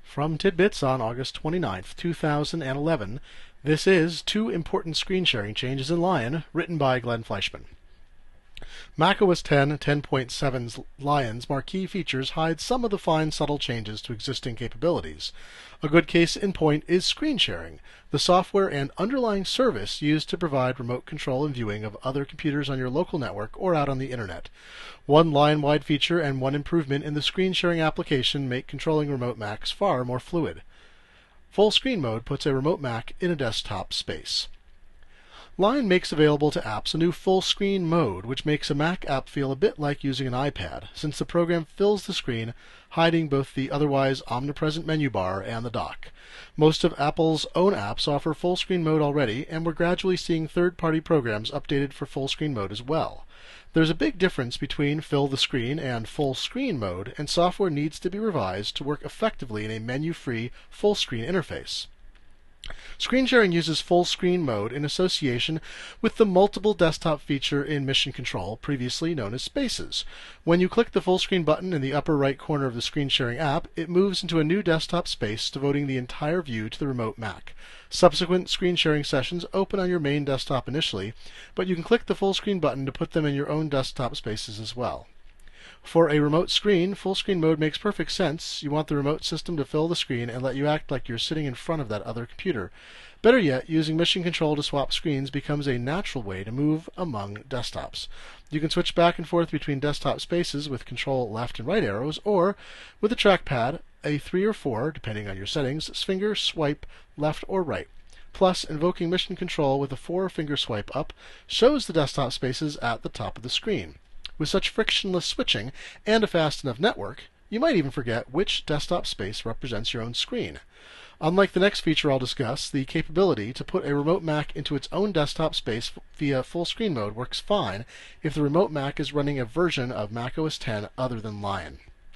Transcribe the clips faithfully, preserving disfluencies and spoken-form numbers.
From Tidbits on August twenty-ninth, two thousand eleven, this is Two Important Screen Sharing Changes in Lion, written by Glenn Fleischman. macOS ten ten point seven's Lion's marquee features hide some of the fine, subtle changes to existing capabilities. A good case in point is screen sharing, the software and underlying service used to provide remote control and viewing of other computers on your local network or out on the internet. One Lion-wide feature and one improvement in the screen sharing application make controlling remote Macs far more fluid. Full screen mode puts a remote Mac in a desktop space. Lion makes available to apps a new full screen mode, which makes a Mac app feel a bit like using an iPad, since the program fills the screen, hiding both the otherwise omnipresent menu bar and the dock. Most of Apple's own apps offer full screen mode already, and we're gradually seeing third-party programs updated for full screen mode as well. There's a big difference between fill the screen and full screen mode, and software needs to be revised to work effectively in a menu-free full screen interface. Screen sharing uses full screen mode in association with the multiple desktop feature in Mission Control, previously known as Spaces. When you click the full screen button in the upper right corner of the screen sharing app, it moves into a new desktop space, devoting the entire view to the remote Mac. Subsequent screen sharing sessions open on your main desktop initially, but you can click the full screen button to put them in your own desktop spaces as well. For a remote screen, full screen mode makes perfect sense. You want the remote system to fill the screen and let you act like you're sitting in front of that other computer. Better yet, using Mission Control to swap screens becomes a natural way to move among desktops. You can switch back and forth between desktop spaces with Control left and right arrows, or with a trackpad, a three or four, depending on your settings, finger swipe left or right. Plus, invoking Mission Control with a four-finger swipe up shows the desktop spaces at the top of the screen. With such frictionless switching and a fast enough network, you might even forget which desktop space represents your own screen. Unlike the next feature I'll discuss, the capability to put a remote Mac into its own desktop space via full screen mode works fine if the remote Mac is running a version of macOS ten other than Lion.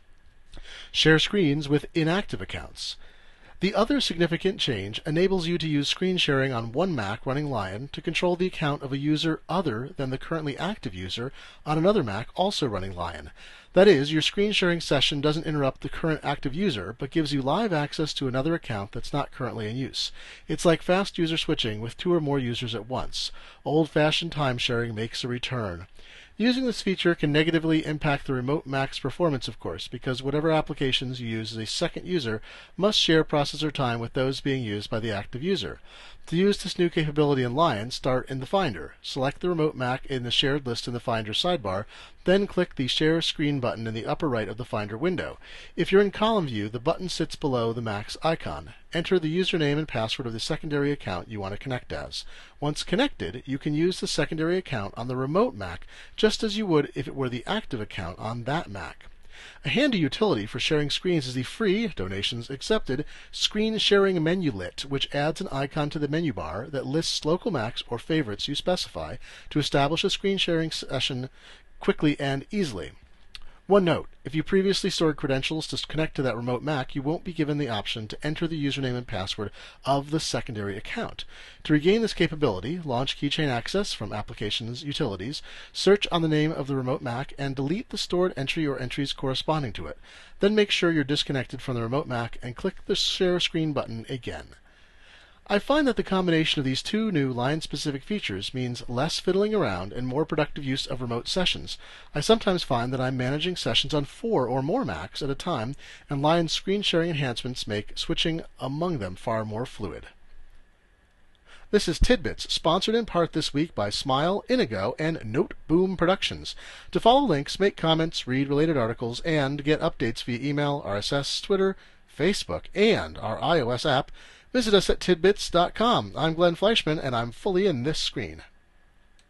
Share screens with inactive accounts. The other significant change enables you to use screen sharing on one Mac running Lion to control the account of a user other than the currently active user on another Mac also running Lion. That is, your screen sharing session doesn't interrupt the current active user, but gives you live access to another account that's not currently in use. It's like fast user switching with two or more users at once. Old-fashioned time sharing makes a return. Using this feature can negatively impact the remote Mac's performance, of course, because whatever applications you use as a second user must share processor time with those being used by the active user. To use this new capability in Lion, start in the Finder. Select the remote Mac in the shared list in the Finder sidebar, then click the Share Screen button in the upper right of the Finder window. If you're in column view, the button sits below the Mac's icon. Enter the username and password of the secondary account you want to connect as. Once connected, you can use the secondary account on the remote Mac just as you would if it were the active account on that Mac. A handy utility for sharing screens is the free, donations accepted, Screen Sharing Menulet, which adds an icon to the menu bar that lists local Macs or favorites you specify to establish a screen sharing session quickly and easily. One note, if you previously stored credentials to connect to that remote Mac, you won't be given the option to enter the username and password of the secondary account. To regain this capability, launch Keychain Access from Applications Utilities, search on the name of the remote Mac, and delete the stored entry or entries corresponding to it. Then make sure you're disconnected from the remote Mac and click the Share Screen button again. I find that the combination of these two new Lion-specific features means less fiddling around and more productive use of remote sessions. I sometimes find that I'm managing sessions on four or more Macs at a time, and Lion's screen sharing enhancements make switching among them far more fluid. This is Tidbits, sponsored in part this week by Smile, Inigo, and Noteboom Productions. To follow links, make comments, read related articles, and get updates via email, R S S, Twitter, Facebook, and our iOS app, visit us at tidbits dot com. I'm Glenn Fleischman, and I'm fully in this screen.